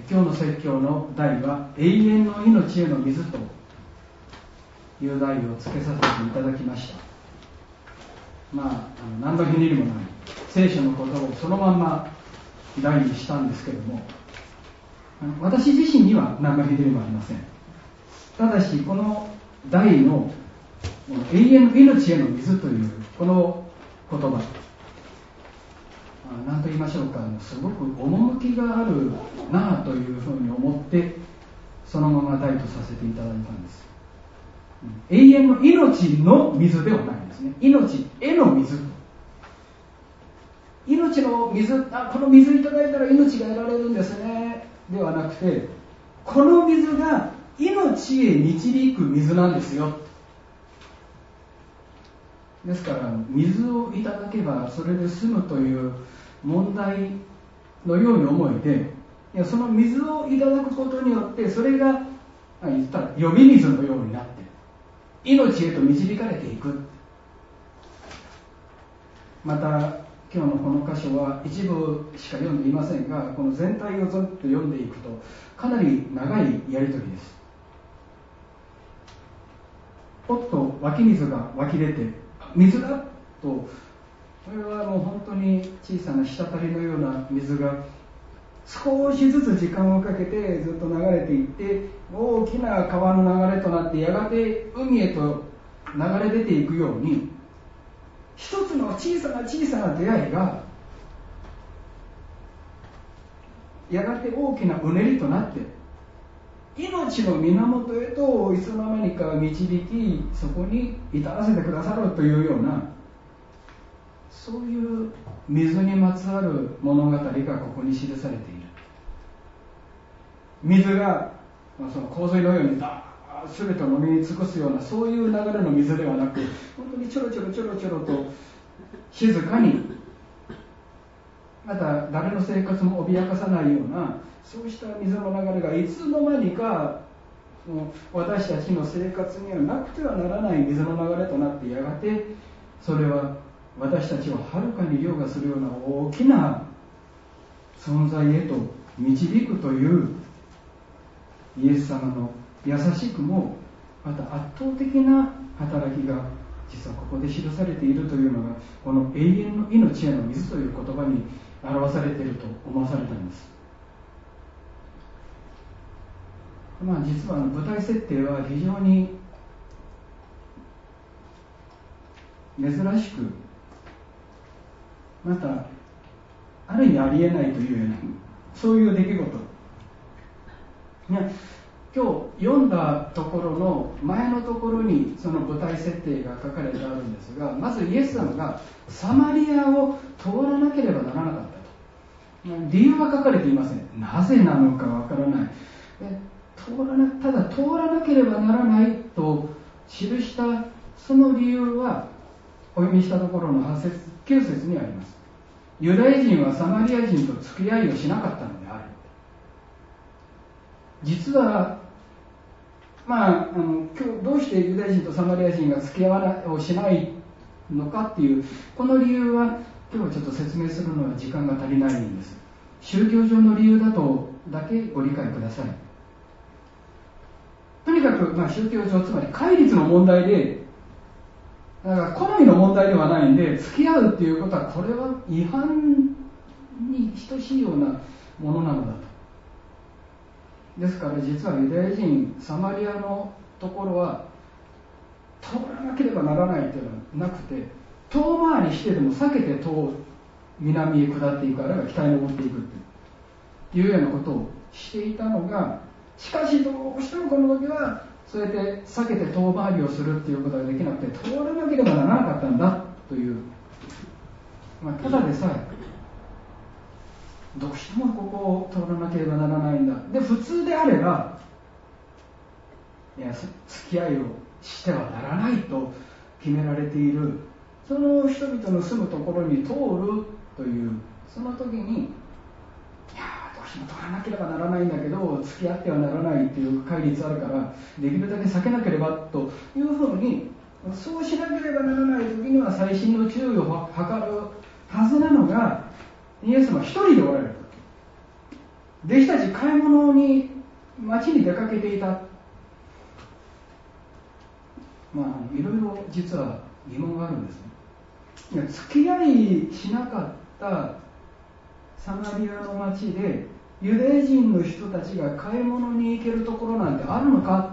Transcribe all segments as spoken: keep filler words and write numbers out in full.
今日の説教の題は永遠の命への水という題をつけさせていただきました。まあ、あの何のひねりもない聖書のことをそのまんま題にしたんですけども、私自身には何のひねりもありません。ただしこの題の永遠の命への水というこの言葉、何と言いましょうか、すごく趣があるなというふうに思ってそのまま題とさせていただいたんです。永遠の命の水ではないんですね。命への水と、命の水、あ、この水いただいたら命が得られるんですねではなくて、この水が命へ導く水なんですよ。ですから水をいただけばそれで済むという問題のように思えて、いや、その水をいただくことによってそれが言ったら呼び水のようになって命へと導かれていく。また今日のこの箇所は一部しか読んでいませんが、この全体をずっと読んでいくとかなり長いやり取りです。ポッと湧き水が湧き出て水だと、これはもう本当に小さな滴りのような水が少しずつ時間をかけてずっと流れていって大きな川の流れとなって、やがて海へと流れ出ていくように、一つの小さな小さな出会いがやがて大きなうねりとなって命の源へといつの間にか導き、そこに至らせてくださるというような、そういう水にまつわる物語がここに記されている。水がその洪水のようにダーッ全てを飲み尽くすような、そういう流れの水ではなく、本当にちょろちょろちょろちょろと静かに、また誰の生活も脅かさないような、そうした水の流れがいつの間にか私たちの生活にはなくてはならない水の流れとなって、やがてそれは私たちをはるかに凌駕するような大きな存在へと導くというイエス様の優しくもまた圧倒的な働きが実はここで記されているというのが、この永遠の命への水という言葉に表されていると思わされたんです。まあ、実は舞台設定は非常に珍しく、またある意味ありえないというような、そういう出来事、ね、今日読んだところの前のところにその舞台設定が書かれてあるんですが、まずイエス様がサマリアを通らなければならなかったと、理由は書かれていません。なぜなのかわからない。通らなただ通らなければならないと記したその理由は、お読みしたところのはち節きゅう節にあります。ユダヤ人はサマリア人と付き合いをしなかったのである。実は、まあ、あの今日どうしてユダヤ人とサマリア人が付き合わをしないのかっていうこの理由は今日はちょっと説明するのは時間が足りないんです。宗教上の理由だとだけご理解ください。とにかく、まあ、宗教上、つまり戒律の問題で、だから好みの問題ではないんで、付き合うっていうことはこれは違反に等しいようなものなのだと。ですから実はユダヤ人、サマリアのところは通らなければならないというのはなくて、遠回りしてでも避けて遠南へ下っていく、あるいは北へ登っていくというようなことをしていたのが、しかしどうしてもこの時はそうやって避けて遠回りをするということができなくて、通らなければならなかったんだという、まあ、ただでさえどうしてもここを通らなければならないんだ。で、普通であれば、いや、付き合いをしてはならないと決められている、その人々の住むところに通るという、その時に、いやどうしても通らなければならないんだけど、付き合ってはならないという戒律あるから、できるだけ避けなければというふうに、そうしなければならない時には細心の注意を図るはずなのが、イエス様一人でおられる。 弟子たち買い物に街に出かけていた。まあいろいろ実は疑問があるんですね。いや、付き合いしなかったサマリアの町でユダヤ人の人たちが買い物に行けるところなんてあるのか。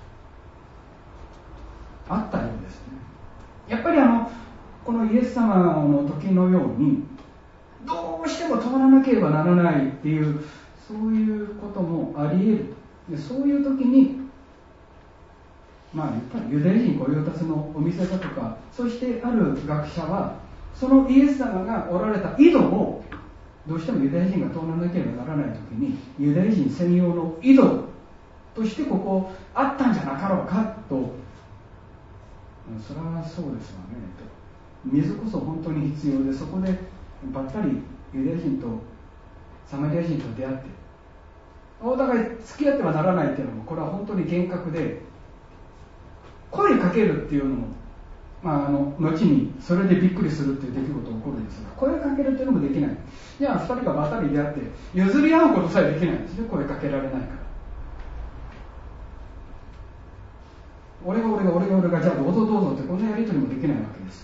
あったようですね。やっぱりあのこのイエス様の時のようにどうしても通らなければならないっていうそういうこともあり得る。でそういう時にまあやっぱりユダヤ人御用達のお店だとか、そしてある学者はそのイエス様がおられた井戸をどうしてもユダヤ人が通らなければならない時にユダヤ人専用の井戸としてここあったんじゃなかろうかと。それはそうですよね。水こそ本当に必要で、そこでばったりユダヤ人とサマリア人と出会ってお互い付き合ってはならないっていうのもこれは本当に厳格で、声かけるっていうのも、まあ、あの後にそれでびっくりするっていう出来事が起こるんですが、声かけるっていうのもできない。じゃあふたりがばったり出会って譲り合うことさえできないんですね。声かけられないから。俺が俺が俺が俺がじゃあどうぞどうぞってこんなやり取りもできないわけです。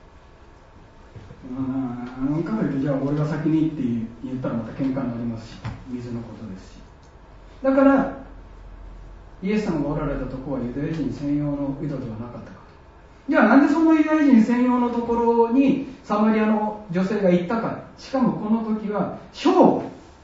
うん、かといってじゃあ俺が先にって言ったらまた喧嘩になりますし、水のことですし。だからイエス様がおられたところはユダヤ人専用の井戸ではなかったかと。じゃあなんでそのユダヤ人専用のところにサマリアの女性が行ったか。しかもこの時は正午、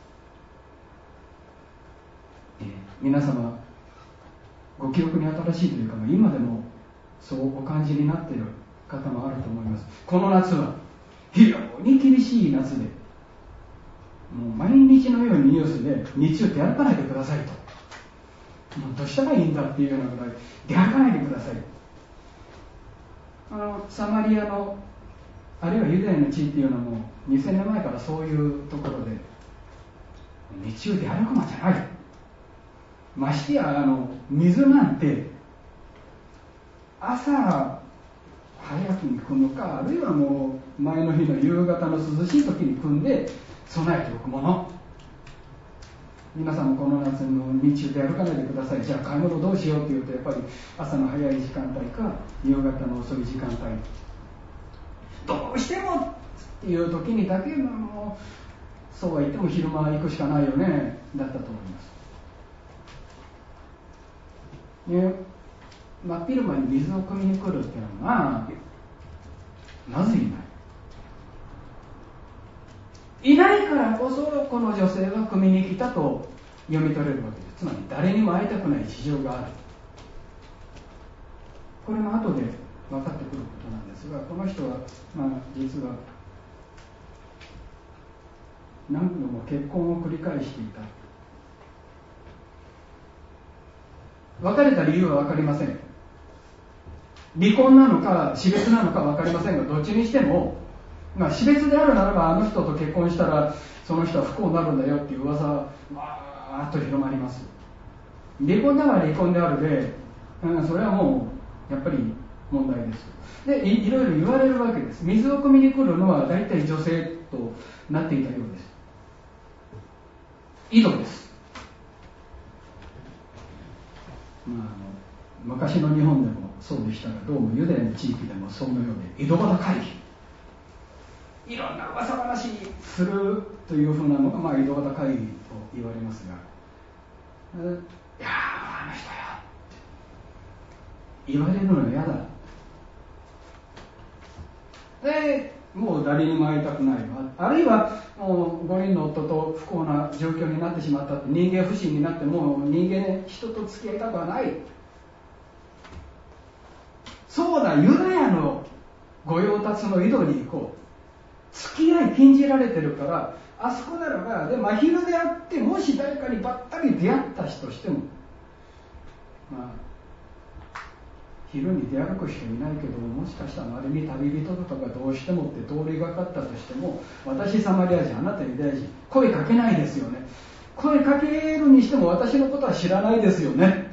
えー、皆様ご記憶に新しいというか、今でもそうお感じになっている方もあると思います。この夏は非常に厳しい夏で、もう毎日のようにニュースで日中出歩かないでくださいと、もうどうしたらいいんだっていうようなぐらい出歩かないでください。あのサマリアのあるいはユダヤの地っていうのもにせんねんまえからそういうところで日中出歩く間じゃない。ましてやあの水なんて朝早くに汲むか、あるいはもう前の日の夕方の涼しい時に汲んで備えておくもの。皆さんもこの夏の日中で歩かないでください。じゃあ買い物どうしようっていうと、やっぱり朝の早い時間帯か夕方の遅い時間帯、どうしてもっていう時にだけもうそうは言っても昼間行くしかないよねだったと思いますね。真っ昼間に水を汲みに来るっていうのはなぜいないいないからこそこの女性は汲みに来たと読み取れるわけです。つまり誰にも会いたくない事情がある。これも後で分かってくることなんですが、この人は、まあ、実は何度も結婚を繰り返していた。別れた理由は分かりません。離婚なのか死別なのか分かりませんが、どっちにしても、まあ、死別であるならばあの人と結婚したらその人は不幸になるんだよっていう噂はわーっと広まります。離婚だから離婚であるで、うん、それはもうやっぱり問題です。で い, いろいろ言われるわけです。水を汲みに来るのは大体女性となっていたようです。井戸です。まあ、あの昔の日本でもそうでしたが、どうもユダヤの地域でもそのようで井戸端会議、いろんな噂話するというふうなのが、まあ、井戸端会議と言われますが、いやーあの人よって言われるのが嫌だ。でもう誰にも会いたくないわ、あるいはもう五人の夫と不幸な状況になってしまったって、人間不信になってもう人間人と付き合いたくはない。そうだ、ユダヤの御用達の井戸に行こう。付き合い禁じられてるからあそこならば、で真昼であって、もし誰かにばったり出会った人としても、まあ昼に出歩く人いないけど、もしかしたら周りに旅人とかがどうしてもって通りがかったとしても、私サマリア人、あなたユダヤ人、声かけないですよね。声かけるにしても私のことは知らないですよね。